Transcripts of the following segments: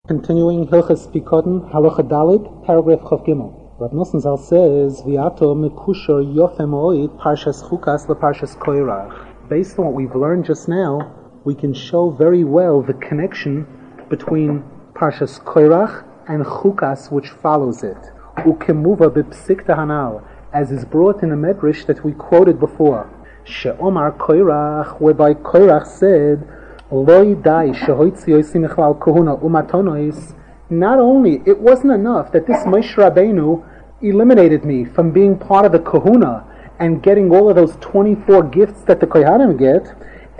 Continuing Hilchas Pikodin, Halacha Dalid, paragraph Chav Gimel. Rav Nosson Zal says, V'ato mekusher yofem oid parshas chukas leparshas koirach. Based on what we've learned just now, we can show very well the connection between parshas koirach and chukas which follows it. Ukemuva b'psikta hanal, as is brought in the medrash that we quoted before. She'omar koirach, whereby koirach said, not only, it wasn't enough that this Moshe Rabbeinu eliminated me from being part of the kahuna and getting all of those 24 gifts that the Kohanim get,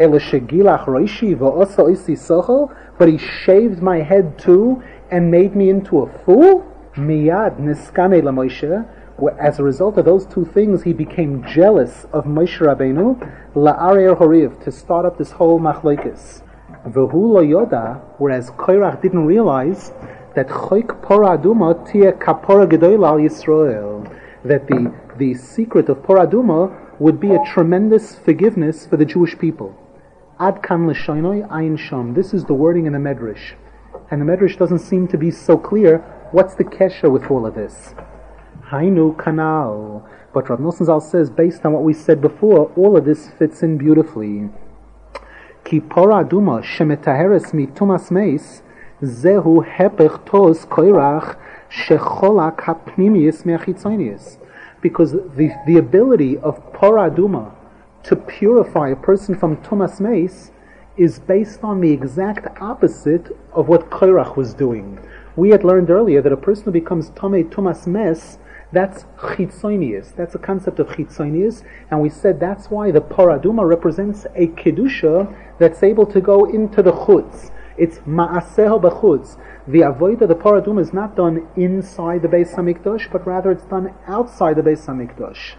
but he shaved my head too and made me into a fool? Miyad niskane laMoshe. As a result of those two things, he became jealous of Moshe Rabbeinu, la'arer horiv, to start up this whole machlokes. V'hu lo yoda, whereas Koirach didn't realize that choik pora aduma tia kapora gedola al Yisrael, that the secret of pora aduma would be a tremendous forgiveness for the Jewish people. Ad kan l'shoinoi ayin sham. This is the wording in the medrash, and the medrash doesn't seem to be so clear. What's the kesher with all of this? Hainu kanal. But Rav Nosson Zal says, based on what we said before, all of this fits in beautifully. Ki pora aduma shemetaheres mitumas meis zehu hepech tos koirach shecholak hapnimius me'achitzonius. Because the ability of pora aduma to purify a person from tumas meis is based on the exact opposite of what koirach was doing. We had learned earlier that a person who becomes tamei tumas mes, that's chitzonius. That's a concept of chitzonius, and we said that's why the pora aduma represents a kedusha that's able to go into the chutz. It's ma'aseho b'chutz. The avodah, the pora aduma, is not done inside the Beis Hamikdash, but rather it's done outside the Beis Hamikdash.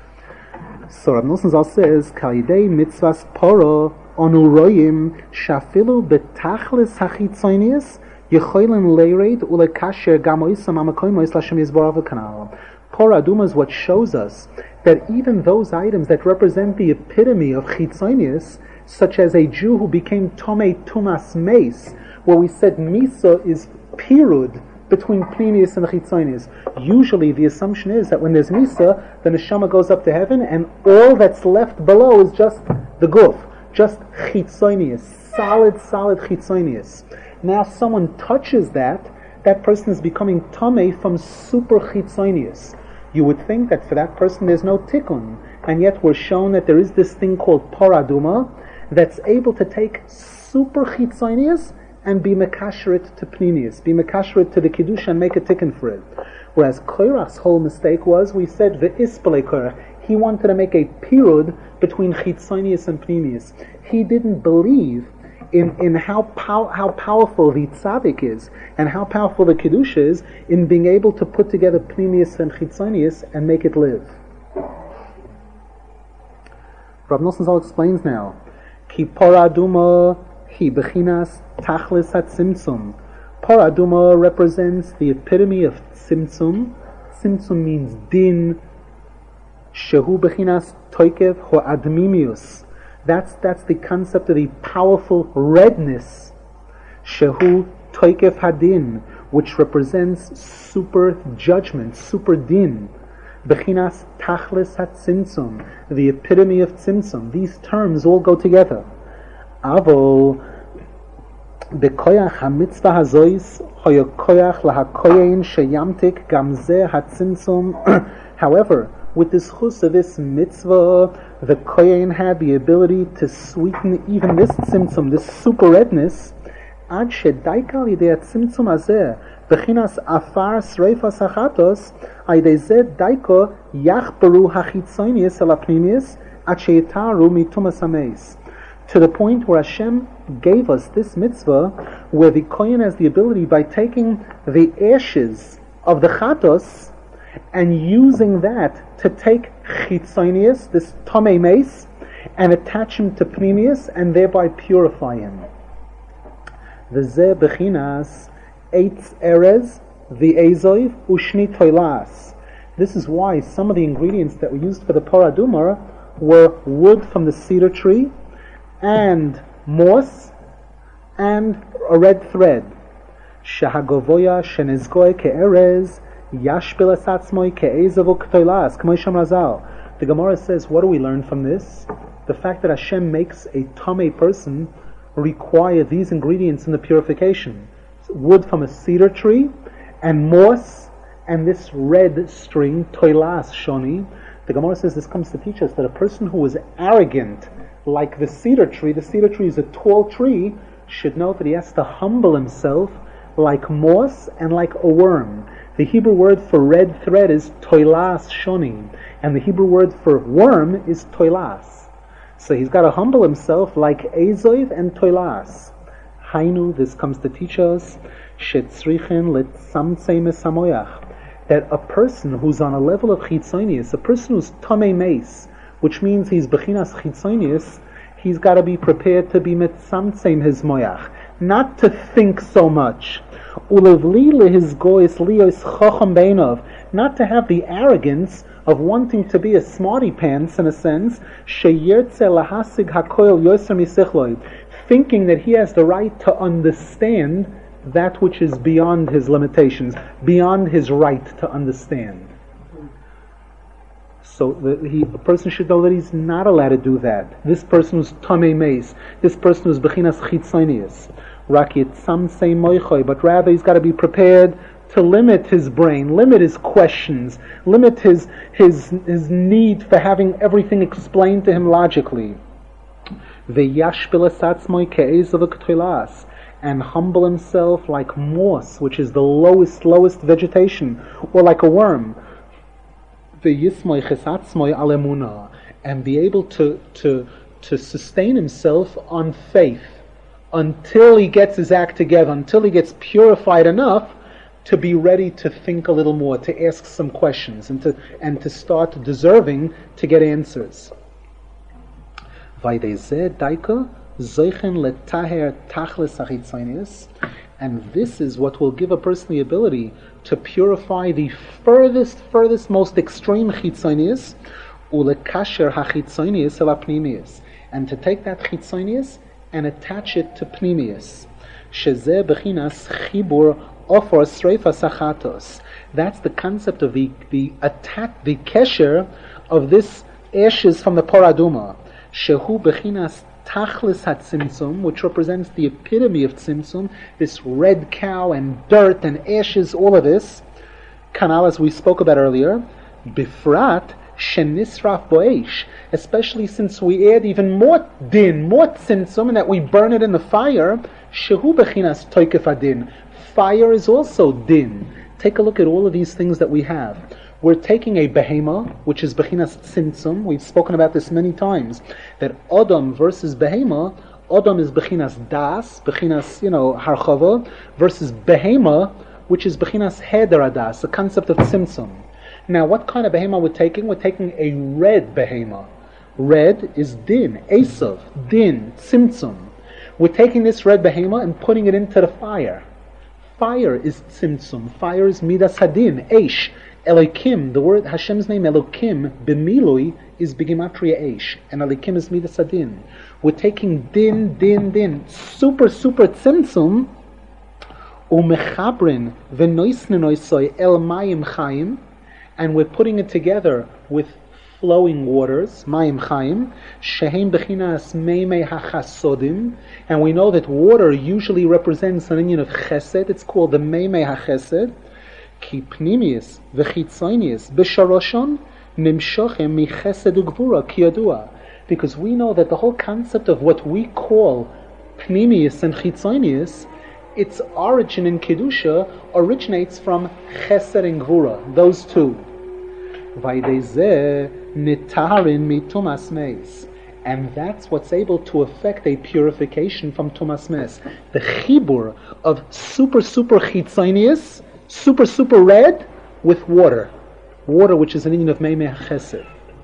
So Rav Nosson Zal says, Kalidei mitzvahs poro onu royim shafilu betachlis hachitzonius yecholim leired ulekasher gamoisam amakoimois lashem yizborav v'kanal. Pora aduma is what shows us that even those items that represent the epitome of chitzonius, such as a Jew who became tomei tumas meis, where we said misa is pirud between pnimius and the chitzonius. Usually the assumption is that when there's misa, the neshama goes up to heaven and all that's left below is just the guf, just chitzonius, solid chitzonius. Now someone touches that person is becoming tomei from super chitzonius. You would think that for that person there's no tikkun, and yet we're shown that there is this thing called pora aduma that's able to take super chitzonius and be mekasherit to pnimius, be mekasherit to the kedusha and make a tikkun for it. Whereas Koirach's whole mistake was, we said ve'ispale Koirach, he wanted to make a pirud between chitzonius and pnimius. He didn't believe in how powerful the tzaddik is and how powerful the kedusha is in being able to put together pnimius and chitzonius and make it live. Rav Nosson Zal explains now, Ki pora aduma hi bechinas tachlis hatzimtzum. Pora aduma represents the epitome of tzimtzum. Tzimtzum means din. Shehu bechinas toikev ho admimius. That's the concept of the powerful redness. Shehu toikev hadin, which represents super judgment, super din. Bechinas tachlis hatzimtzum, the epitome of tzimtzum. These terms all go together. Avo bekoyach hamitzvah hazois hoyo koyach lahakoyin sheyamtik gamzeh hatzimtzum. However, with this chus of this mitzvah, the koyin had the ability to sweeten even this tzimtzum, this super redness. Ad shedaikal yidei hatzimtzum hazeh bechinas afar sreifas hachatos ayidei zeh daiko yachbaru hachitzonius el hapnimius ad sheyitaru mitumas hameis. To the point where Hashem gave us this mitzvah, where the kohen has the ability, by taking the ashes of the chatos and using that to take chitzonius, this tomei meis, and attach him to pnimius and thereby purify him. V'zeh bechinas eitz erez v'ezoiv ushni toilas. This is why some of the ingredients that were used for the pora aduma were wood from the cedar tree, and moss, and a red thread. Shehagavoya shenizgoy ke'erez yashbil es atzmoi ke'ezav u'ktoilas k'mo Yisham Razal. The Gemara says, what do we learn from this? The fact that Hashem makes a tamei person require these ingredients in the purification: wood from a cedar tree, and moss, and this red string, toilas shoni. The Gemara says this comes to teach us that a person who is arrogant, like the cedar tree is a tall tree, should know that he has to humble himself like moss and like a worm. The Hebrew word for red thread is toilas shoni, and the Hebrew word for worm is toilas. So he's got to humble himself like Ezoiv and toilas. Hainu, this comes to teach us shetzrichin letzamtzei mesamoyach, that a person who's on a level of chitzonius, a person who's tamei meis, which means he's bechinas chitzonius, he's got to be prepared to be metzamtzeim his moyach, not to think so much. Ulevli lehizgois lios chacham beinov, not to have the arrogance of wanting to be a smarty pants in a sense, sheyertze lahasig hakoil yoser misichloi, thinking that he has the right to understand that which is beyond his limitations, beyond his right to understand. So a person should know that he's not allowed to do that. This person who's tamei meis, this person who's bechinas chitzonius, rak yitzamtzei moichoi, but rather he's got to be prepared to limit his brain, limit his questions, limit his need for having everything explained to him logically. V'yashbil es atzmoi ke'ezav u'ktoilas, and humble himself like moss, which is the lowest vegetation, or like a worm. V'yismoi chesatzmoi al emunah, and be able to sustain himself on faith until he gets his act together, until he gets purified enough to be ready to think a little more, to ask some questions, and to start deserving to get answers. Vaydezeh daika zoichen letaher tachlis achitzonius, and this is what will give a person the ability to purify the furthest, most extreme chitzonius, ulekasher hachitzonius el apnimius, and to take that chitzonius and attach it to pnimius. Shezeh bechinas chibur ofor sreifa sachatos. That's the concept of the kesher of this ashes from the paraduma. Shehu bechinas tachlis hatzimtzum, which represents the epitome of tzimtzum, this red cow and dirt and ashes, all of this. Kanal, as we spoke about earlier, bifrat shenisraf boesh, especially since we add even more din, more tzimtzum, and that we burn it in the fire. Shehu bechinas toikef adin. Fire is also din. Take a look at all of these things that we have. We're taking a behema, which is bechinas tzimtzum. We've spoken about this many times, that Adam versus behema, Adam is bechinas das, bechinas, harchava, versus behema, which is bechinas heder adas, the concept of tzimtzum. Now, what kind of behema we're taking? We're taking a red behema. Red is din, esav, din, tzimtzum. We're taking this red behema and putting it into the fire. Fire is tzimtzum. Fire is midas hadin, eish. Elokim, the word Hashem's name Elokim, b'milui, is b'gematria eish, and Elokim is midas hadin. We're taking din, super tzimtzum, umechabrin v'noisnenoisoi el mayim chayim, and we're putting it together with flowing waters, mayim chayim, shehem bechinas meimei hachasodim, and we know that water usually represents an union of chesed. It's called the meimei hachesed. Ki pnimius v'chitzonius b'sharoshon nimshochem michesed u'gvura kiyadua, because we know that the whole concept of what we call pnimius and chitzonius, its origin in kedusha originates from chesed and gvura, those two. Vaydezeh nitarin mitumas meis, and that's what's able to affect a purification from tumas mes. The chibur of super chitzonius, super red, with water, which is an union of meimei chesed.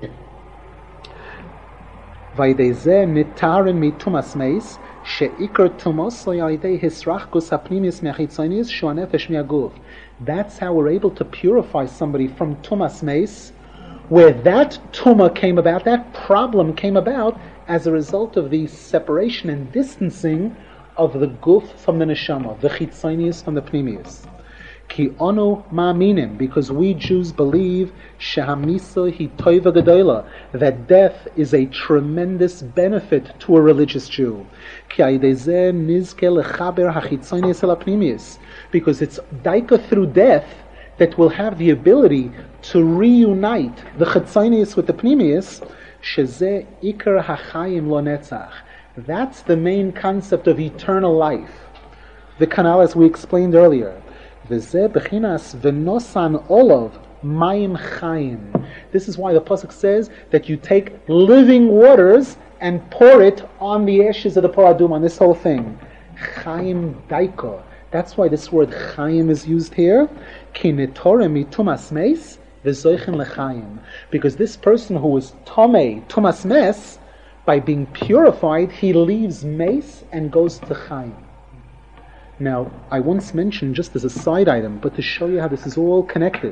Vaydezeh nitarin mitumas meis sheikar tumos loyalidei hisrachkus hapnimis mechitzonius shuanefesh miaguf. That's how we're able to purify somebody from tumas meis, where that tuma came about, that problem came about as a result of the separation and distancing of the guf from the neshama, the chitzonius from the pnimius. Ki onu ma'aminim, because we Jews believe shehamisa hi toiva gedola, that death is a tremendous benefit to a religious Jew. Ki aidezeh nizke lechaber hachitzonius el apnimius, because it's daika through death that will have the ability to reunite the chitzonius with the pnimius. Shezeh ikar hachayim lo netzach. That's the main concept of eternal life. The canal, as we explained earlier. V'zeh bechinas v'nosan olav mayim chayim. This is why the pasuk says that you take living waters and pour it on the ashes of the paradum, on this whole thing. Chayim daiko. That's why this word chayim is used here. Ki netorem mitumas meis v'zoichen lechayim. Because this person who is tomei, tumas mes, by being purified, he leaves meis and goes to chayim. Now, I once mentioned, just as a side item, but to show you how this is all connected,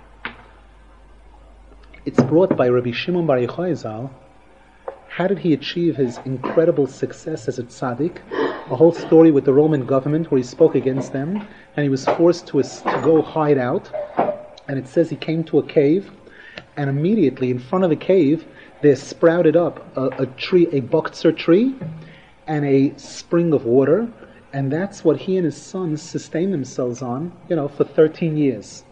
it's brought by Rabbi Shimon Bar Yochai Zal. How did he achieve his incredible success as a tzaddik? A whole story with the Roman government where he spoke against them, and he was forced to go hide out. And it says he came to a cave, and immediately in front of the cave, there sprouted up a tree, a boktzer tree, and a spring of water. And that's what he and his sons sustained themselves on, for 13 years.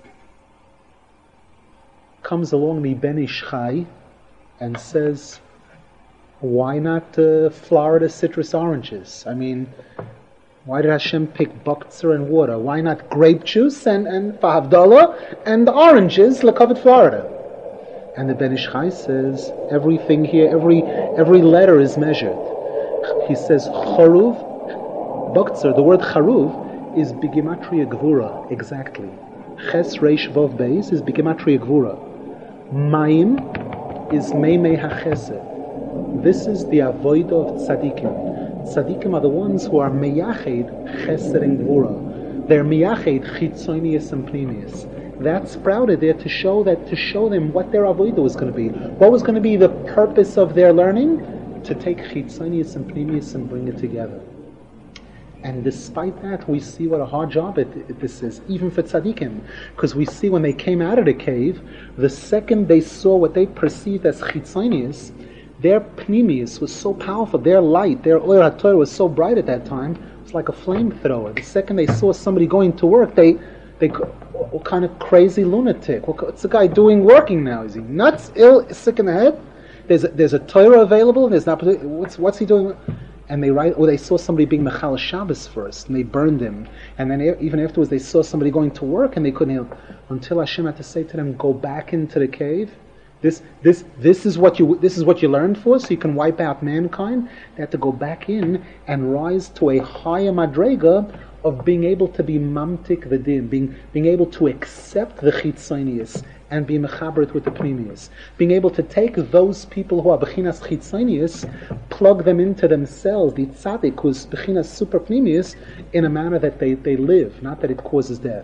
Comes along the Ben Ish Chai and says, why not Florida citrus oranges? I mean, why did Hashem pick boktzer and water? Why not grape juice and Havdalah and oranges, Lekavit Florida? And the Ben Ish Chai says, everything here, every letter is measured. He says, Choruv, Boktzer, the word charuv is bigematria gvura, exactly. Ches reish vov beis is bigematria gvura. Mayim is meimei hachesed. This is the avodah of tzadikim. Tzadikim are the ones who are meyached chesed and gvura. They're meyached chitzonius and pnimius. That's sprouted there to show them what their avodah was going to be. What was going to be the purpose of their learning? To take chitzonius and pnimius and bring it together. And despite that, we see what a hard job this is, even for tzaddikim. Because we see when they came out of the cave, the second they saw what they perceived as chitzonius, their pnimius was so powerful, their light, their oil HaTorah was so bright at that time, it was like a flamethrower. The second they saw somebody going to work, they what kind of crazy lunatic? What's the guy doing working now? Is he nuts, ill, sick in the head? There's a Torah available, there's not, what's he doing? And they saw somebody being Mechal Shabbos first, and they burned him. And then even afterwards, they saw somebody going to work, and they couldn't help. Until Hashem had to say to them, "Go back into the cave. This is what you learned for, so you can wipe out mankind." They had to go back in and rise to a higher madrega of being able to be mamtik v'dim, being able to accept the chitzonius and be mechaberit with the pnimius, being able to take those people who are bechinas chitzonius, plug them into themselves, the tzaddik who's bechinas super pnimius, in a manner that they live, not that it causes death.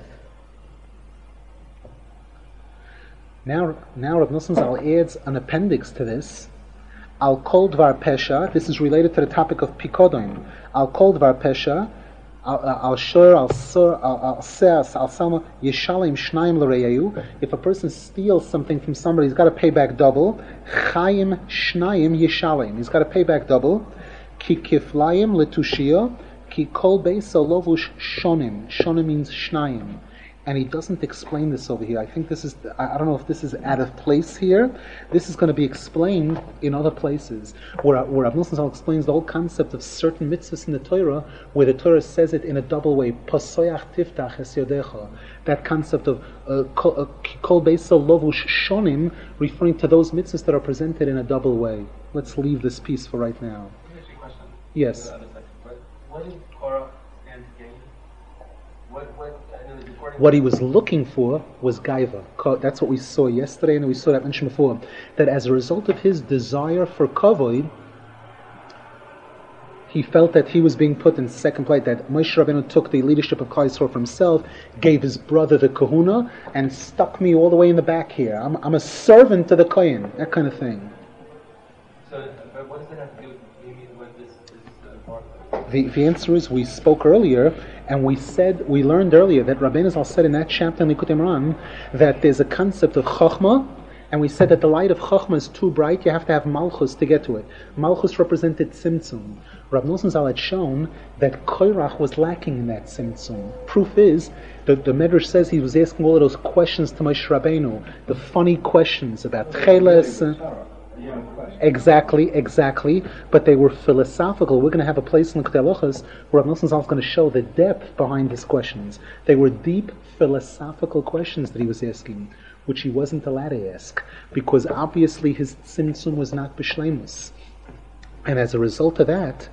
Now Rav Nosson Zal adds an appendix to this. Al kol dvar pesha. This is related to the topic of pikodon. Al kol dvar pesha. Al shor, al sur, al seas, al salma, yeshalim shnayim l'reyayu. If a person steals something from somebody, he's got to pay back double. Chayim shnayim yeshalim. He's got to pay back double. Ki kiflayim letushia. Ki kol beisa lovush shonim. Shonim means shnayim. And he doesn't explain this over here. I think this is, I don't know if this is out of place here. This is going to be explained in other places, where Rav Nosson Zal explains the whole concept of certain mitzvahs in the Torah, where the Torah says it in a double way. Pasoyach tiftach es yodecha. That concept of kol beisa lovush shonim, referring to those mitzvahs that are presented in a double way. Let's leave this piece for right now. Can I ask you a question? Yes. What did Korah stand to gain? What he was looking for was gaiva. That's what we saw yesterday, and we saw that mentioned before. That as a result of his desire for kavod, he felt that he was being put in second place. That Moshe Rabbeinu took the leadership of Klal Yisrael for himself, gave his brother the kahuna, and stuck me all the way in the back here. I'm a servant to the kohen. That kind of thing. So, but what does it have to do with this part of it? The answer is we spoke earlier, and we learned earlier that Rabbeinu Zal said in that chapter in Likutei Moharan that there's a concept of Chochmah, and we said that the light of Chochmah is too bright, you have to have Malchus to get to it. Malchus represented Tzimtzum. Rav Nosson Zal had shown that Korach was lacking in that Tzimtzum. Proof is, the Medrash says he was asking all of those questions to Moshe Rabbeinu, the funny questions about Cheles. Exactly, but they were philosophical. We're going to have a place in the Likutei Halachos where Rav Nosson Zal is going to show the depth behind his questions. They were deep philosophical questions that he was asking, which he wasn't allowed to ask, because obviously his tzimtzum was not b'shleimus. And as a result of that,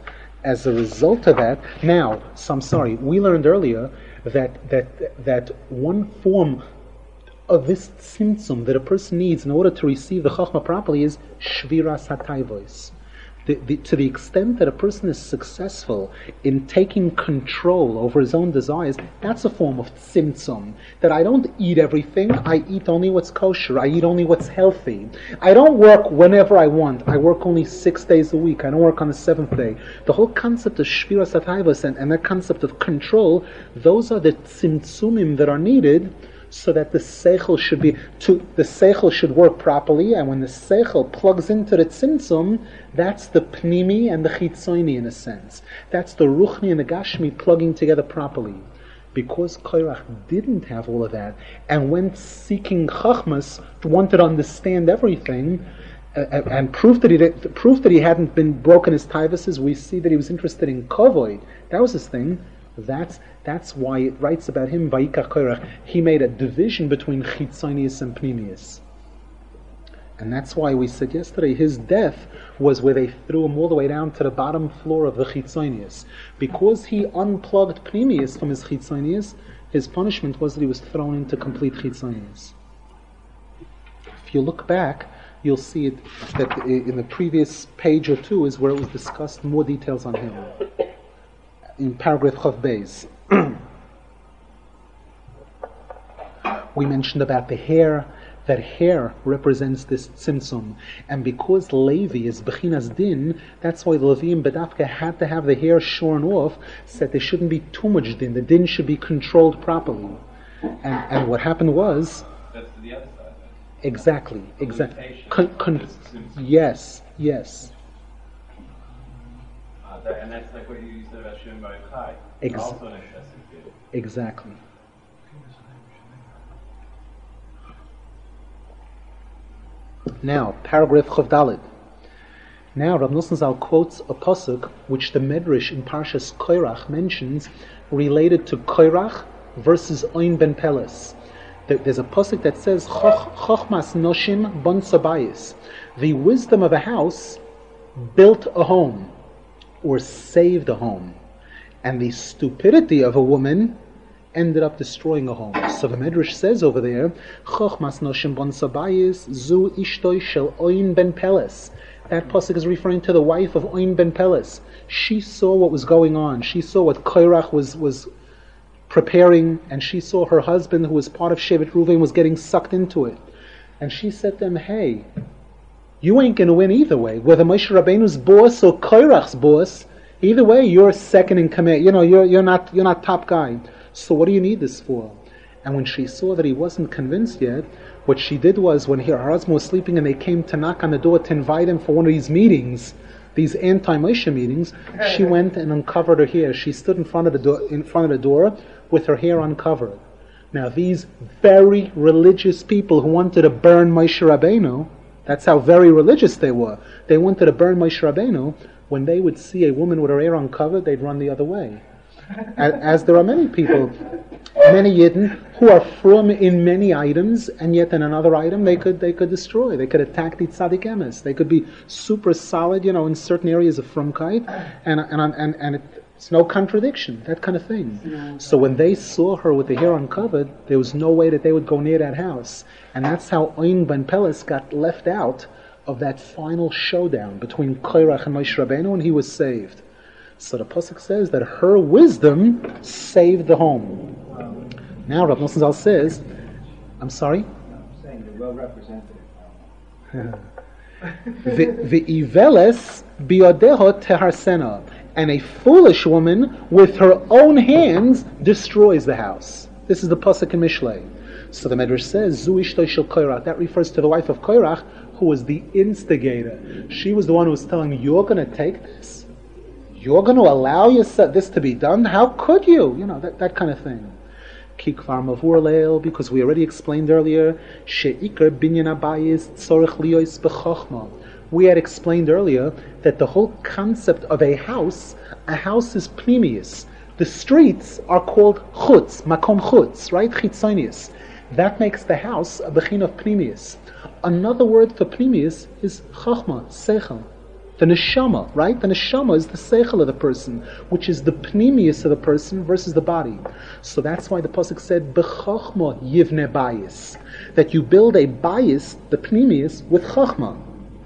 now, so I'm sorry, we learned earlier that one form of this tzimtzum that a person needs in order to receive the chachma properly is shviras hatayvos. To the extent that a person is successful in taking control over his own desires, that's a form of tzimtzum. That I don't eat everything, I eat only what's kosher, I eat only what's healthy. I don't work whenever I want, I work only 6 days a week, I don't work on the 7th day. The whole concept of shviras hatayvos and that concept of control, those are the tzimtzumim that are needed so that the seichel should work properly, and when the seichel plugs into the tzimtzum, that's the pnimi and the chitzoni in a sense. That's the ruchni and the gashmi plugging together properly. Because Korach didn't have all of that, and went seeking chachmas, wanted to understand everything, and proof that he hadn't been broken his taivases, we see that he was interested in kavod. That was his thing. That's why it writes about him, Vayikach Korach. He made a division between Chitzonius and Pnimius. And that's why we said yesterday, his death was where they threw him all the way down to the bottom floor of the Chitzonius. Because he unplugged Pnimius from his Chitzonius, his punishment was that he was thrown into complete Chitzonius. If you look back, you'll see it that in the previous page or two is where it was discussed, more details on him. In paragraph Chav Beis, we mentioned about the hair, that hair represents this tzimtzum, and because Levi is Bechinas Din, that's why the Leviim Bedavka had to have the hair shorn off, so that there shouldn't be too much din. The din should be controlled properly. And what happened was... That's to the other side. Exactly. Yes. And that's like what you said about Shem Bar Chai. Also an interesting field. Exactly. Now, paragraph Chav Daled. Now, Rav Nosson Zal quotes a pasuk which the Medrash in Parshas Korach mentions, related to Korach versus Oin ben Peles. There's a pasuk that says, Chochmas noshim bon sabayis. The wisdom of a house built a home, or saved a home, and the stupidity of a woman ended up destroying a home. So the Medrash says over there, Chochmas noshim bon sabayis zu ishtoi shel Oin ben Peles. That pasuk is referring to the wife of Oin ben Peles. She saw what was going on. She saw what Korach was preparing, and she saw her husband, who was part of Shevet Ruvain, was getting sucked into it. And she said to him, hey, you ain't going to win either way. Whether Moshe Rabbeinu's boss or Korach's boss, either way, you're second in command. You're not top guy. So what do you need this for? And when she saw that he wasn't convinced yet, what she did was, when her husband was sleeping and they came to knock on the door to invite him for one of these meetings, these anti-Moshe meetings, she went and uncovered her hair. She stood in front of the door with her hair uncovered. Now these very religious people who wanted to burn Moshe Rabbeinu, that's how very religious they were. They wanted to burn Moshe Rabbeinu. When they would see a woman with her hair uncovered, they'd run the other way. As there are many people, many Yidden, who are from in many items, and yet in another item they could destroy. They could attack the tzaddik emes. They could be super solid, in certain areas of frumkeit, and it's no contradiction, that kind of thing. Yeah. So when they saw her with the hair uncovered, there was no way that they would go near that house. And that's how Oin ben Peles got left out of that final showdown between Korach and Moshe Rabbeinu, and he was saved. So the pasuk says that her wisdom saved the home. Wow. Now Rav Nosson Zal says, I'm sorry? I'm saying you're well represented. Ve'iveles biodeho teharsena. And a foolish woman, with her own hands, destroys the house. This is the pasuk in Mishlei. So the Medrash says, Zu ishtoi shel Korach. That refers to the wife of Korach, who was the instigator. She was the one who was telling me, you're going to take this? You're going to allow this to be done? How could you? You know, that kind of thing. Ki kvar mavur leil, because we already explained earlier, she'ikar binyan habayis tzorech liyos b'chochma. We had explained earlier that the whole concept of a house is pnimius. The streets are called chutz, makom chutz, right? Chitzonius. That makes the house a bechin of pnimius. Another word for pnimius is chachma, seichel. The neshama, right? The neshama is the seichel of the person, which is the pnimius of the person versus the body. So that's why the pasuk said, b'chachma yivne bayis. That you build a bayis, the pnimius, with chachma.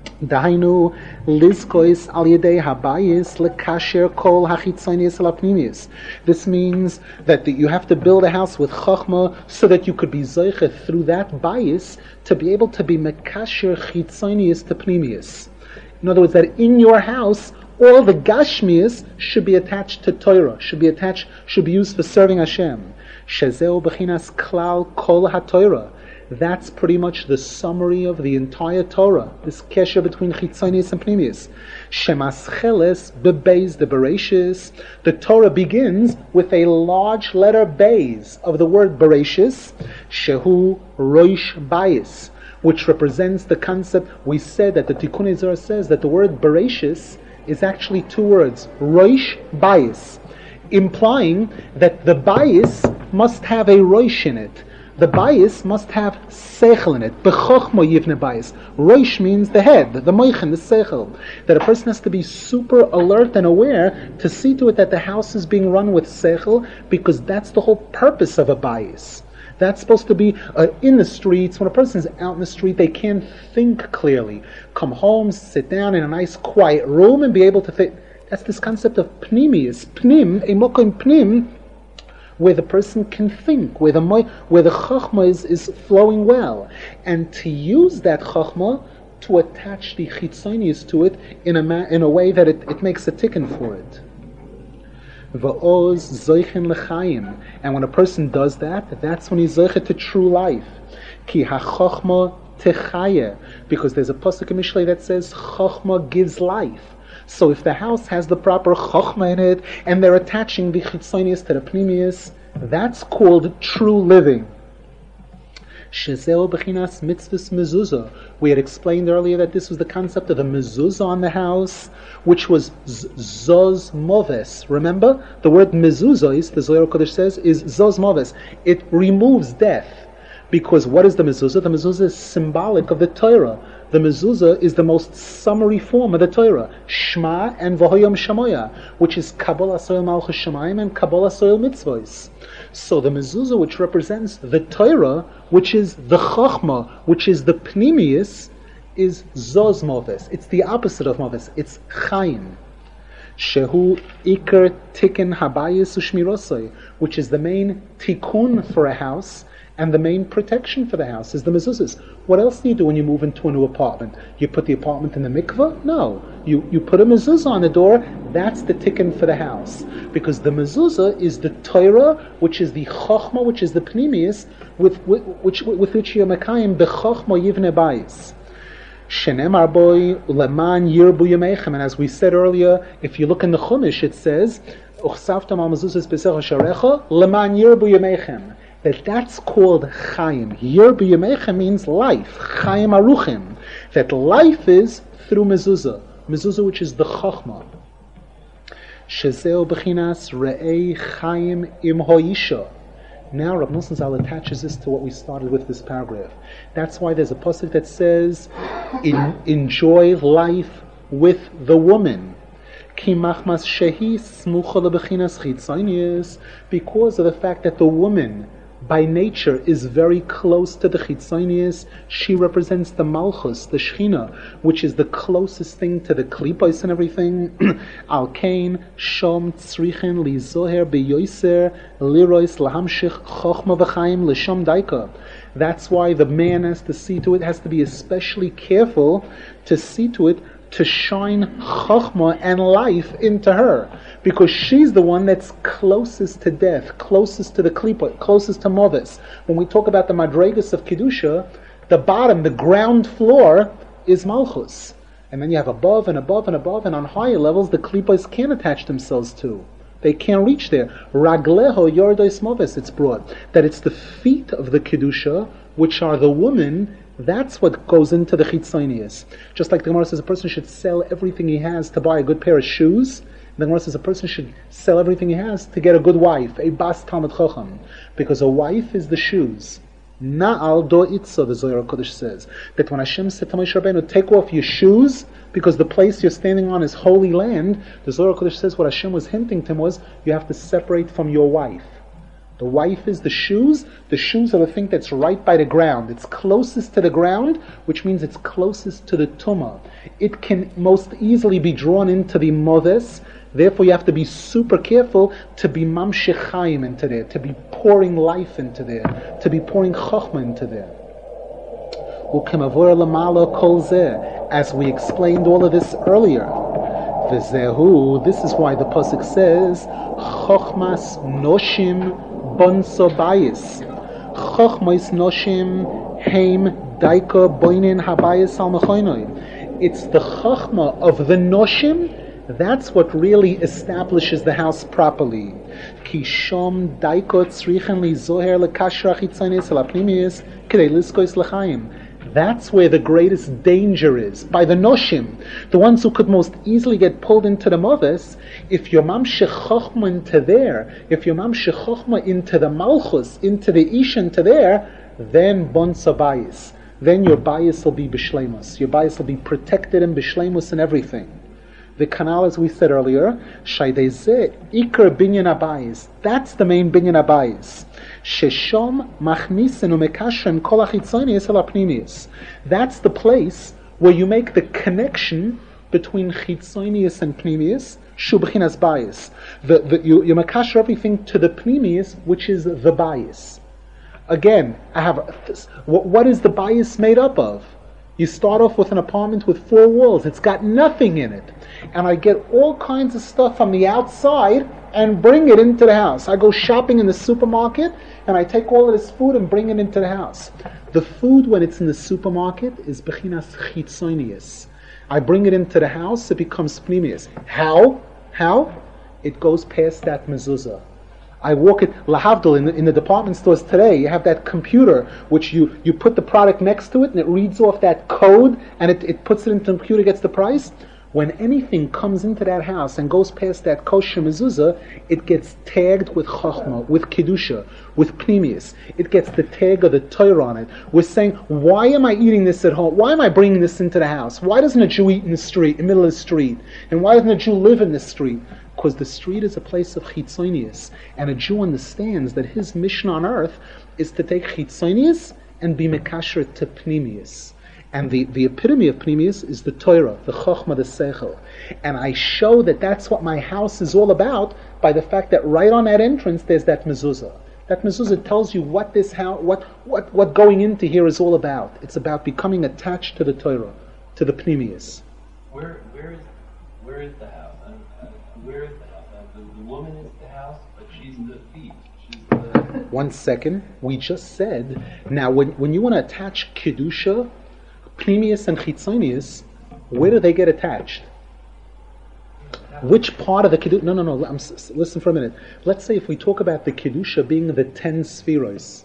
Dahainu lizkois al yedei habayis lekasher kol hachitzonius al apnimius. This means that you have to build a house with chachma so that you could be zoichet through that bayis to be able to be mekasher chitzonius to pnimius. In other words, that in your house all the gashmius should be attached to Torah, should be used for serving Hashem. Shezeu bechinas klal kol haTorah. That's pretty much the summary of the entire Torah, this kesher between chitzonius and pnimius. Shemascheles bebeis the bereshis. The Torah begins with a large letter beis of the word bereshis, shehu roish bayis, which represents the concept. We said that the Tikkun Zohar says that the word bereshis is actually two words, roish bayis, implying that the bayis must have a roish in it. The bayis must have seichel in it. B'chochma yivne bayis. Roish means the head, the moichin, the seichel. That a person has to be super alert and aware to see to it that the house is being run with seichel, because that's the whole purpose of a bayis. That's supposed to be in the streets. When a person's out in the street, they can't think clearly. Come home, sit down in a nice quiet room and be able to think. That's this concept of pnimius. Pnim, a mokim pnim, where the person can think, where the chachma is flowing well, and to use that chachma to attach the chitzonius to it in a way that it makes a tikkun for it. Va'oz zoichen l'chaim, and when a person does that, that's when he's zoichet to true life. Ki hachachma techaya, because there's a pasuk in Mishlei that says chachma gives life. So if the house has the proper chochma in it, and they're attaching the chitzonius to the pnimius, that's called true living. Shezeo bechinas mitzvahs mezuzah. We had explained earlier that this was the concept of the mezuzah on the house, which was zoz moves. Remember? The word mezuzah, the Zohar Kodesh says, is zoz moves. It removes death. Because what is the mezuzah? The mezuzah is symbolic of the Torah. The mezuzah is the most summary form of the Torah. Shema and V'hoyam Shamoya, which is Kabbalah Soil Malchus Shemayim and Kabbalah Soil Mitzvos. So the mezuzah, which represents the Torah, which is the Chachma, which is the Pnimius, is Zoz Moves. It's the opposite of Moves. It's Chaim. Shehu Iker Tikkun Habayis Ushmirosoi, which is the main tikkun for a house, and the main protection for the house is the mezuzahs. What else do you do when you move into a new apartment? You put the apartment in the mikveh? No. You put a mezuzah on the door. That's the tikkun for the house. Because the mezuzah is the Torah, which is the chochma, which is the pnimius, with which you're mekayim b'chochma yivne bayis. Shenemar boy leman yirbu yameichem. And as we said earlier, if you look in the Chumash, it says, Uchsavtam al mezuzahs b'secha sharecha leman yirbu yameichem. That's called Chaim. Yer b'yameicha means life. Chaim aruchim. That life is through mezuzah. Mezuzah, which is the Chachma. Shezeo b'chinas re'ei Chaim im ho'isha. Now Rav Nosson Zal attaches this to what we started with this paragraph. That's why there's a pasuk that says, enjoy life with the woman. Ki machmas shehi smucha leb'chinas chitzonius, because of the fact that the woman by nature is very close to the chitzonius. She represents the malchus, the shechina, which is the closest thing to the klipos and everything. Al kain shom tzrichen li zoher beyoser lirois lahamshich chochma v'chaim l'shom daika. That's why the man has to see to it, has to be especially careful to see to it to shine chokhmah and life into her, because she's the one that's closest to death, closest to the klipa, closest to movis. When we talk about the madregas of kedusha, the bottom, the ground floor, is malchus, and then you have above and above and above, and on higher levels the klipas can't attach themselves to. They can't reach there. Ragleho yordois movis, it's brought that it's the feet of the kedusha, which are the woman. That's what goes into the chitzonius. Just like the Gemara says, a person should sell everything he has to buy a good pair of shoes. The Gemara says a person should sell everything he has to get a good wife, a bas talmid chacham, because a wife is the shoes. Na'al do itza, the Zohar Kodesh says, that when Hashem said to Moshe Rabbeinu, take off your shoes, because the place you're standing on is holy land, the Zohar Kodesh says what Hashem was hinting to him was, you have to separate from your wife. The wife is the shoes are the thing that's right by the ground. It's closest to the ground, which means it's closest to the tumah. It can most easily be drawn into the modes, therefore you have to be super careful to be mamshech chayim into there, to be pouring life into there, to be pouring chokhmah into there. As we explained all of this earlier. This is why the pasuk says, chokhmas noshim bonso bayis. Chokhmas noshim heim daika boinin habayis al mechoinoi. It's the chokhmah of the noshim. That's what really establishes the house properly. Kishom daikot tzrichen li zoher lekashra chitzonis el apnimis k'dei liskois l'chaim. That's where the greatest danger is. By the noshim, the ones who could most easily get pulled into the moves, if your mamshech chochma into there, if your mamshech chochma into the malchus, into the ish into there, then bonsa bayis. Then your bayis will be b'shleimus. Your bayis will be protected and b'shleimus and everything. The canal, as we said earlier, shaydezeh ikar binyan abayis. That's the main binyan abayis. Sheshom machnisin umekashem kol achitzonius el apnimius. That's the place where you make the connection between chitzonius and pnimius. Shu b'chinas bayis. You mekash everything to the pnimius, which is the bayis. Again, what is the bayis made up of? You start off with an apartment with 4 walls. It's got nothing in it. And I get all kinds of stuff from the outside and bring it into the house. I go shopping in the supermarket and I take all of this food and bring it into the house. The food, when it's in the supermarket, is bechinas chitzonius. I bring it into the house, it becomes pnimius. How? It goes past that mezuzah. I walk it, lahavdil, in the department stores today, you have that computer, which you put the product next to it, and it reads off that code, and it puts it into the computer, gets the price. When anything comes into that house and goes past that kosher mezuzah, it gets tagged with chokhmah, with kedusha, with pnimius. It gets the tag of the Torah on it. We're saying, why am I eating this at home? Why am I bringing this into the house? Why doesn't a Jew eat in the street, in the middle of the street? And why doesn't a Jew live in the street? Because the street is a place of chitzonius, and a Jew understands that his mission on earth is to take chitzonius and be mekasher to pnimius. And the epitome of pnimius is the Torah, the chokhmah, the seichel. And I show that that's what my house is all about by the fact that right on that entrance there's that mezuzah. That mezuzah tells you what this house, what going into here is all about. It's about becoming attached to the Torah, to the pnimius. Where is the house? Where is the house? The woman is the house, but she's the feet. She's the... 1 second. We just said, now when you want to attach kedusha, pnimius and chitzonius, where do they get attached? Which part of the kedusha? No. Listen for a minute. Let's say if we talk about the kedusha being the 10 spheros,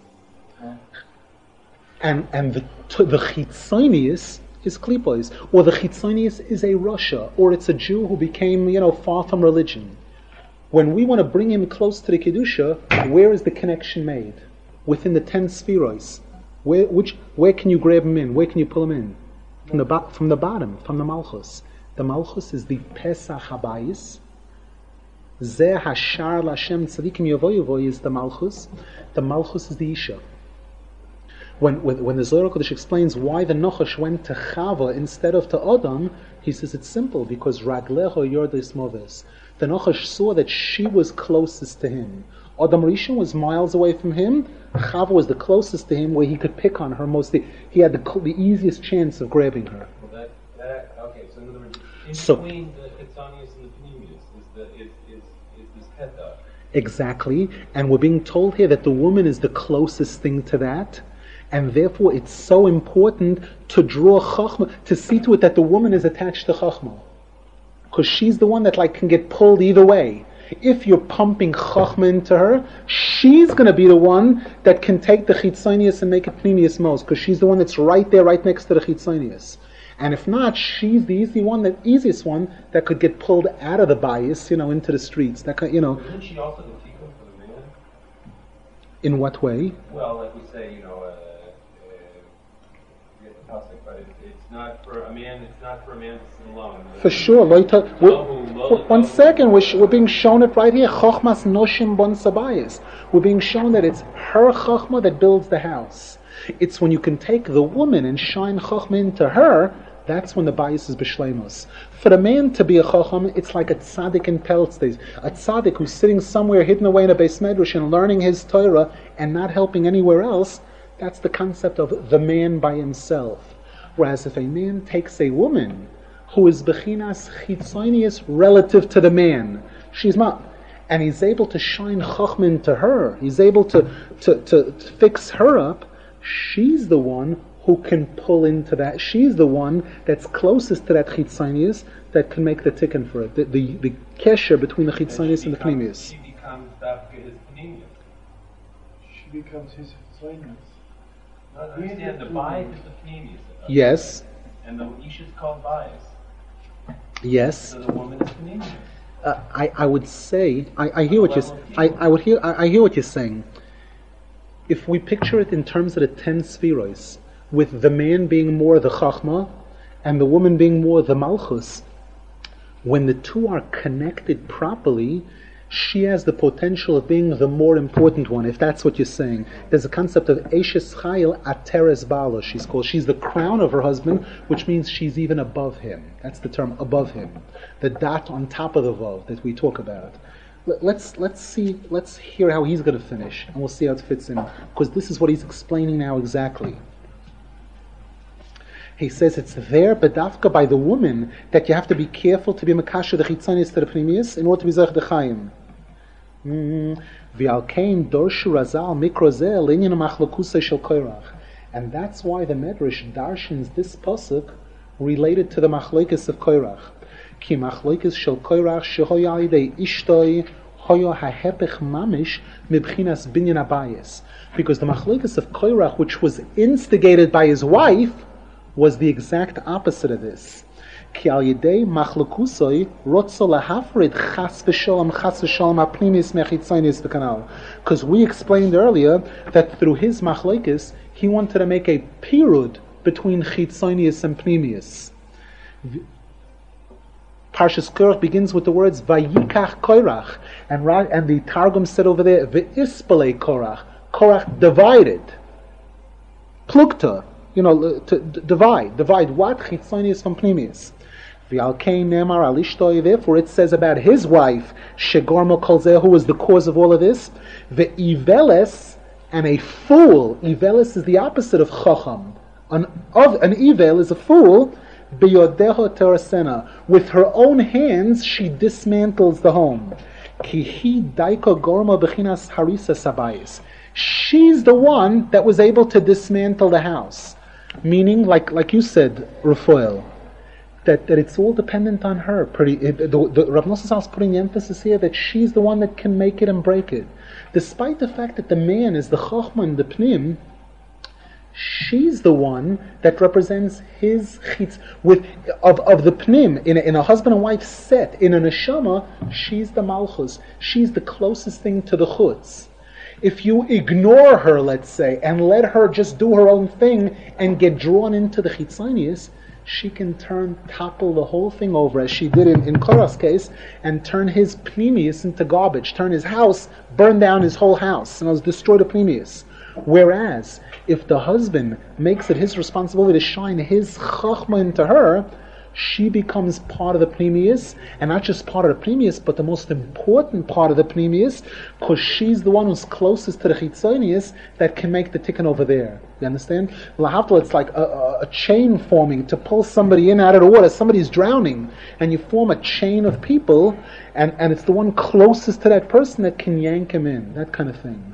and the chitzonius is klipos, or the chitzonius is a Russia, or it's a Jew who became, far from religion. When we want to bring him close to the kedusha, where is the connection made? Within the 10 spheros. Where can you grab him in? Where can you pull him in? From the bottom, from the malchus. The malchus is the Pesach habayis. Zeh hashar l'Hashem tzadikim yavoy is the malchus. The malchus is the isha. When the Zohar Kodesh explains why the Nochash went to Chava instead of to Adam, he says it's simple, because Raglecho Yordes Moves. The Nochash saw that she was closest to him. Adam Rishon was miles away from him. Chava was the closest to him, where he could pick on her mostly. He had the easiest chance of grabbing her. Okay, so in other words, In So between the Chitzonius and the Pneumius is this Kedah. exactly, and we're being told here that the woman is the closest thing to that, and therefore it's so important to draw Chachma, to see to it that the woman is attached to Chachma, because she's the one that can get pulled either way. If you're pumping Chachma into her, she's going to be the one that can take the Chitzonius and make it Pneumius most, because she's the one that's right there, right next to the Chitzonius. And if not, she's the easiest one that could get pulled out of the bias, into the streets. That could, Isn't she also the tikkun for the man? In what way? Well, like we say, forget the pasuk, but it's not for a man. It's not for a man to sit alone. For sure. One second, we're being shown it right here. Chochmas noshim bon sabayis. We're being shown that it's her chochma that builds the house. It's when you can take the woman and shine chochma into her, that's when the bias is b'shleimus. For the man to be a chocham, it's like a tzaddik in Peltz days. A tzaddik who's sitting somewhere hidden away in a beis medrash and learning his Torah and not helping anywhere else, that's the concept of the man by himself. Whereas if a man takes a woman who is bechinas chitzonius relative to the man, she's not, and he's able to shine chochma into her, he's able to fix her up, she's the one who can pull into that. She's the one that's closest to that chitzonius that can make the tikkun for it. The kesher between the chitzonius and the pneumius. She becomes his pneumius. She becomes his chitzonius. No, understand, the bias is the pneumius. Yes. And the ish is called bias. Yes. So the woman is pneumius. I would say I hear what I hear what you're saying. If we picture it in terms of the 10 spheros, with the man being more the chachma and the woman being more the malchus, when the two are connected properly, she has the potential of being the more important one, if that's what you're saying. There's a concept of Eshes Chayil Ateres Bala, she's called. She's the crown of her husband, which means she's even above him. That's the term, above him. The dot on top of the vav that we talk about. Let's hear how he's going to finish, and we'll see how it fits in, because this is what he's explaining now exactly. He says it's there, bedavka, by the woman, that you have to be careful to be makasher the chitzonius to the pneumius in order to be zech the chayim. V'alkein dorshu razal mikrozeh linyan machlokuse shel koirach, and that's why the Medrash darshins this pasuk related to the machlokes of koirach. Ki machlokes shel koirach shehoya idei ishtoi hoyo hahepech mamish mibchinas binyan abayis, because the machlokes of koirach, which was instigated by his wife, was the exact opposite of this. Because we explained earlier that through his machlekes, he wanted to make a pirud between chitzonius and pneumius. Parshas Korach begins with the words Vayikach Korach, and the Targum said over there Ve'ispale Korach. Korach divided, plukta. To divide what? Chitzonius from pneumius. Therefore it says about his wife, Shegorma Kolzeh, who was the cause of all of this, Ve'iveles, and a fool. Iveles is the opposite of Chacham. An Ivel is a fool. Beyodeho terasena. With her own hands, she dismantles the home. Kihi daiko gorma bechinas harisa sabayis. She's the one that was able to dismantle the house. Meaning, like you said, Raphael, that it's all dependent on her. Rav Nosson is putting the emphasis here that she's the one that can make it and break it. Despite the fact that the man is the Chochma and the Pnim, she's the one that represents his chitz of the Pnim. In a husband and wife set, in a neshama, she's the Malchus. She's the closest thing to the chutz. If you ignore her, let's say, and let her just do her own thing and get drawn into the chitzonius, she can topple the whole thing over, as she did in Korach's case, and turn his pneumius into garbage, turn his house, burn down his whole house, and destroy the pneumius. Whereas, if the husband makes it his responsibility to shine his chachma into her, she becomes part of the Pnimius, and not just part of the Pnimius, but the most important part of the Pnimius, because she's the one who's closest to the Chitzonius that can make the tikkun over there. You understand? Lahavdil, it's like a chain forming to pull somebody in out of the water. Somebody's drowning, and you form a chain of people, and it's the one closest to that person that can yank him in. That kind of thing.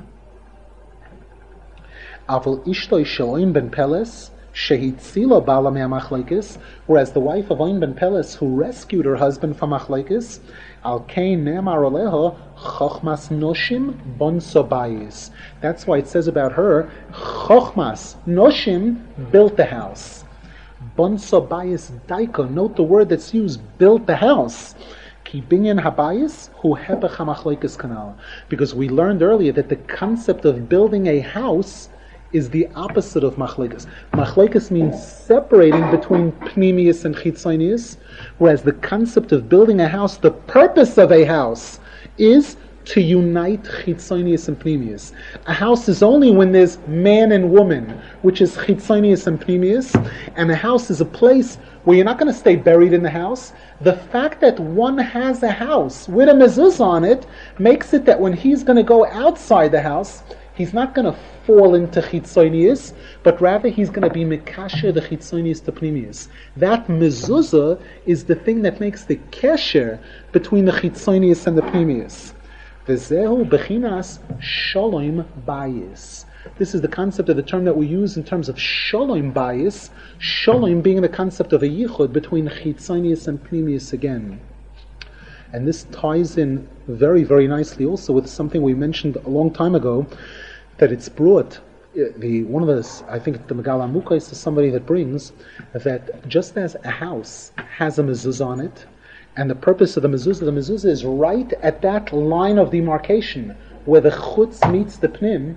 Aval ishtoi sheloim ben Peles, shehitzila bala me'amachleikis, whereas the wife of Oin ben Peles, who rescued her husband from Achleikis, al kein ne'amar aleha chochmas noshim bon sobayis. That's why it says about her, chochmas noshim built the house. Bon sobayis daika, note the word that's used, built the house. Ki binyan habayis hu hebech hamachleikis kanal. Because we learned earlier that the concept of building a house is the opposite of machlekes. Machlekes means separating between pnimius and chitzonius, whereas the concept of building a house, the purpose of a house, is to unite chitzonius and pnimius. A house is only when there's man and woman, which is chitzonius and pnimius, and a house is a place where you're not going to stay buried in the house. The fact that one has a house with a mezuzah on it makes it that when he's going to go outside the house, he's not going to fall into chitzonius, but rather he's going to be mekasher the chitzonius to pnimius. That mezuzah is the thing that makes the kesher between the chitzonius and the pnimius. V'zehu bechinas shalom bayis. This is the concept of the term that we use in terms of shalom bayis, shalom being the concept of a yichud between chitzonius and pnimius again. And this ties in very, very nicely also with something we mentioned a long time ago, that it's brought, one of us, I think the Megal Amukais is somebody that brings, that just as a house has a mezuzah on it, and the purpose of the mezuzah is right at that line of demarcation, where the chutz meets the pnim,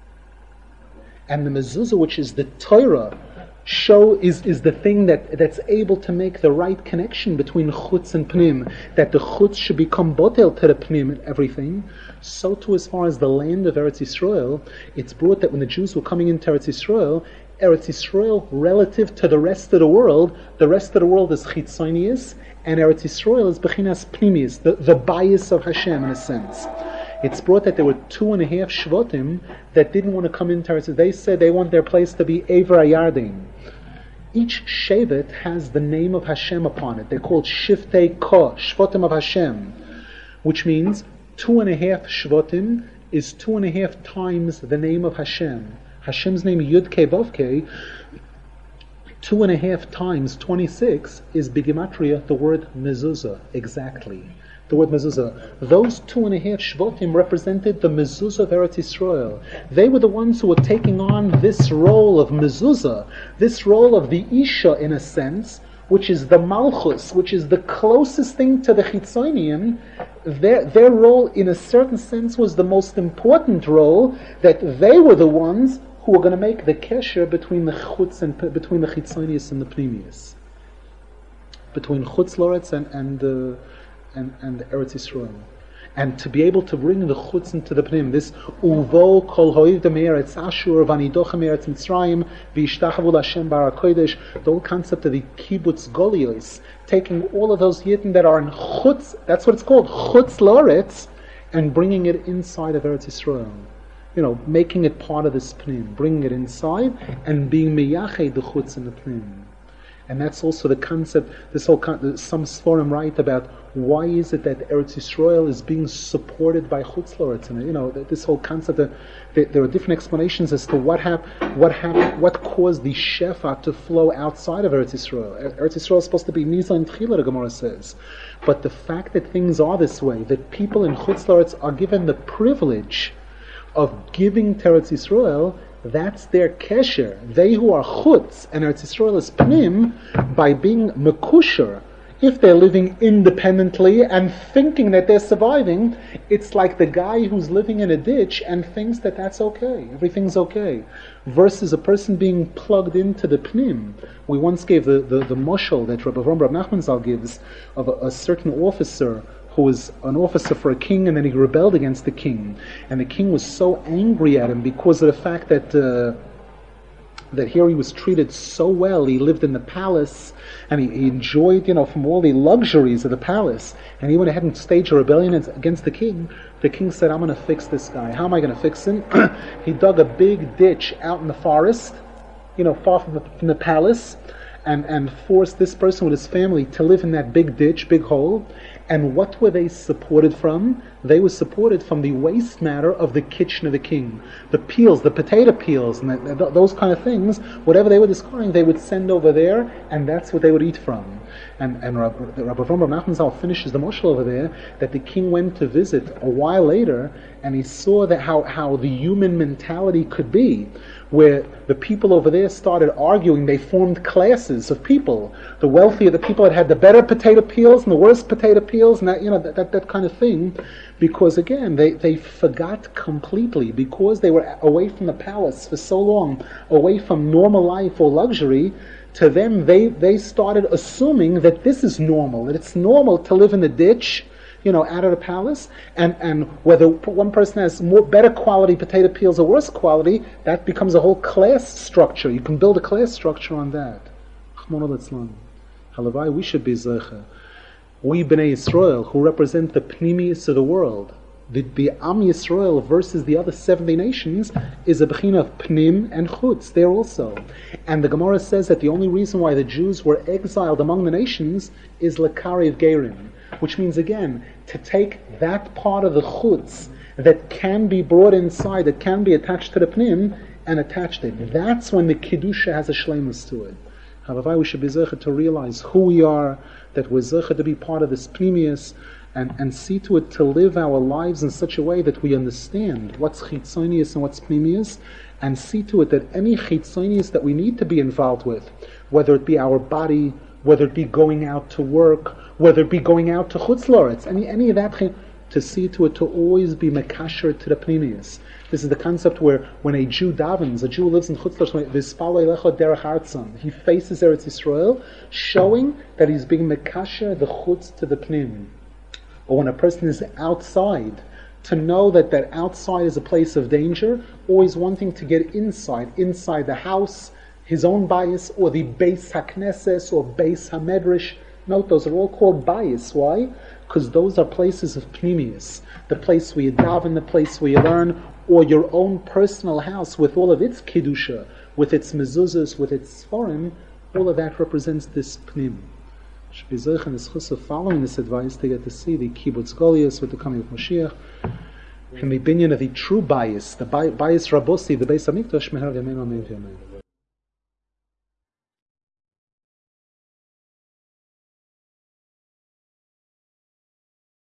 and the mezuzah, which is the Torah, is the thing that's able to make the right connection between chutz and pnim, that the chutz should become botel to the pnim and everything. So too, as far as the land of Eretz Yisrael, it's brought that when the Jews were coming into Eretz Yisrael relative to the rest of the world is chitzonius, and Eretz Yisrael is bechinas pnimius, the bias of Hashem in a sense. It's brought that there were 2.5 shvatim that didn't want to come into Eretz Yisrael. They said they want their place to be Ever Ayardim. Each shevet has the name of Hashem upon it. They're called Shiftei Ko, Shvatim of Hashem, which means 2.5 shvatim is 2.5 times the name of Hashem. Hashem's name Yud Kei Vav Kei, 2.5 times 26 is Bigimatria, the word mezuzah, exactly. The word mezuzah. Those 2.5 shvatim represented the mezuzah of Eretz Yisrael. They were the ones who were taking on this role of mezuzah, this role of the Isha in a sense, which is the Malchus, which is the closest thing to the Chitzonium. Their role in a certain sense was the most important role, that they were the ones who were going to make the kesher between the Chutz and between the Chitzonius and the Pnimius. Between Chutz Loretz and Eretz Yisrael. And to be able to bring the chutz into the pnim, this uvo kol hoivdem eretz Ashur vanidochem eretz Mitzrayim v'yishtachavu l'Hashem bar HaKodesh, the whole concept of the kibbutz golios, taking all of those yidden that are in chutz, that's what it's called, chutz loretz, and bringing it inside of Eretz Yisrael. Making it part of this pnim, bringing it inside, and being meyached the chutz in the pnim. And that's also the concept, some Sforim write about why is it that Eretz Yisrael is being supported by Chutz Loretz. And this whole concept, there are different explanations as to what caused the Shefa to flow outside of Eretz Yisrael. Eretz Yisrael is supposed to be Nisa and Tchila, the Gemara says. But the fact that things are this way, that people in Chutz Loretz are given the privilege of giving to Eretz Yisrael, that's their kesher. They who are chutz and Eretz Yisrael is pnim, by being mekusher, if they're living independently and thinking that they're surviving, it's like the guy who's living in a ditch and thinks that that's okay, everything's okay, versus a person being plugged into the pnim. We once gave the moshel that Rabbi Nachman Zal gives of a certain officer who was an officer for a king, and then he rebelled against the king. And the king was so angry at him because of the fact that that here he was treated so well. He lived in the palace, and he enjoyed, from all the luxuries of the palace. And he went ahead and staged a rebellion against the king. The king said, I'm going to fix this guy. How am I going to fix him? He dug a big ditch out in the forest, far from the palace, and forced this person with his family to live in that big ditch, big hole. And what were they supported from? They were supported from the waste matter of the kitchen of the king. The peels, the potato peels, and those kind of things, whatever they were discarding, they would send over there, and that's what they would eat from. And Rabbi Avraham Nachman Zal finishes the moshel over there, that the king went to visit a while later, and he saw that how the human mentality could be, where the people over there started arguing. They formed classes of people. The wealthier the people had the better potato peels and the worse potato peels, and that kind of thing, because again they forgot completely, because they were away from the palace for so long, away from normal life or luxury. To them, they started assuming that this is normal, that it's normal to live in the ditch, out of the palace, and whether one person has better quality potato peels or worse quality, that becomes a whole class structure. You can build a class structure on that. Halavai, we should be zecher. We Bnei Yisrael, who represent the pnimius of the world, the Am Yisrael versus the other 70 nations, is a bechina of pnim and chutz there also. And the Gemara says that the only reason why the Jews were exiled among the nations is lekariv gerim, which means again to take that part of the chutz that can be brought inside, that can be attached to the pnim, and attached it. That's when the kedusha has a shleimus to it. However, we should be zecher to realize who we are, that we're zecher to be part of this pnimius, and see to it to live our lives in such a way that we understand what's chitzonius and what's pnimius, and see to it that any chitzonius that we need to be involved with, whether it be our body, whether it be going out to work, whether it be going out to chutz loretz, any of that, to see to it to always be mekasher to the pnimius. This is the concept where when a Jew davens, a Jew lives in chutz loretz, he faces Eretz Yisrael, showing that he's being mekasher the chutz to the pnim. Or when a person is outside, to know that outside is a place of danger, always wanting to get inside the house, his own bias, or the Beis HaKnesses, or Beis HaMedrash. Note, those are all called bias. Why? Because those are places of pnimius. The place where you daven, the place where you learn, or your own personal house with all of its kedusha, with its mezuzahs, with its sforim, all of that represents this pnim. Should be zeich and the schus of following this advice to get to see the kibbutz goliath with the coming of Mashiach, and the binyan of the true bias, the bias rabosi, the Beis Hamikdash, meher v'yameinu amen v'yameinu.